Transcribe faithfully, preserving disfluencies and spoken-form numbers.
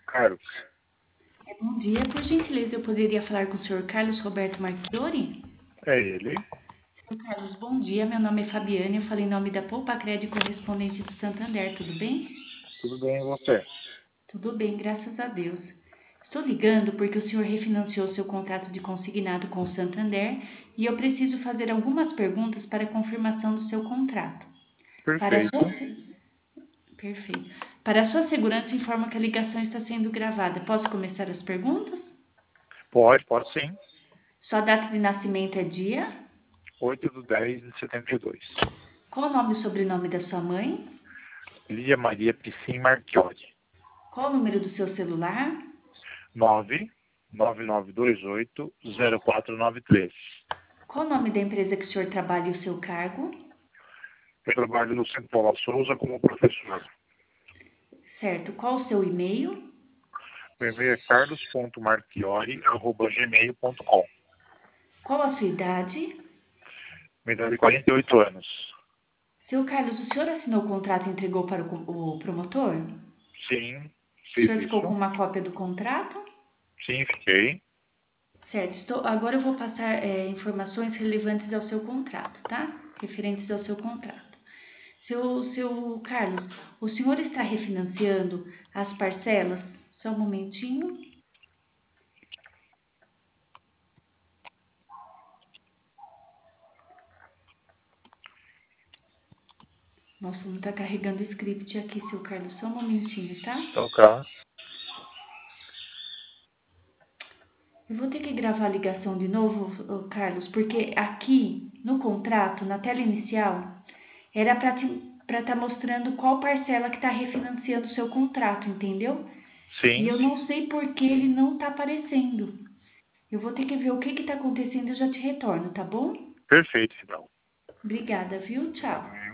Carlos. É, bom dia, por gentileza, eu poderia falar com o senhor Carlos Roberto Marchiori? É ele? Senhor Carlos, bom dia, meu nome é Fabiane, eu falo em nome da Poupa Crédito Correspondente do Santander, tudo bem? Tudo bem e você? Tudo bem, graças a Deus. Estou ligando porque o senhor refinanciou seu contrato de consignado com o Santander e eu preciso fazer algumas perguntas para confirmação do seu contrato. Para a sua... Perfeito. se- Perfeito. Para a sua segurança, informo que a ligação está sendo gravada. Posso começar as perguntas? Pode, pode sim. Sua data de nascimento é dia? oito de dez de setenta e dois. Qual o nome e sobrenome da sua mãe? Lídia Maria Piscin Marchiori. Qual o número do seu celular? nove nove nove dois oito zero quatro nove três. Qual o nome da empresa que o senhor trabalha e o seu cargo? Eu trabalho no Centro Paula Souza como professor. Certo. Qual o seu e-mail? Meu e-mail é carlos ponto marchiori arroba gmail ponto com. Qual a sua idade? Minha idade é quarenta e oito anos. Seu Carlos, o senhor assinou o contrato e entregou para o, o promotor? Sim, O fiz senhor ficou com isso. uma cópia do contrato? Sim, fiquei. Certo. Estou, agora eu vou passar é, informações relevantes ao seu contrato, tá? Referentes ao seu contrato. Seu, seu Carlos, o senhor está refinanciando as parcelas? Só um momentinho. Nossa, não tá carregando o script aqui, seu Carlos. Só um momentinho, tá? Ok. Eu vou ter que gravar a ligação de novo, ô, Carlos, porque aqui no contrato, na tela inicial, era para para estar mostrando qual parcela que está refinanciando o seu contrato, entendeu? E Sim, eu não sei por que ele não tá aparecendo. Eu vou ter que ver o que que tá acontecendo e eu já te retorno, tá bom? perfeito, então. Obrigada, viu? Tchau.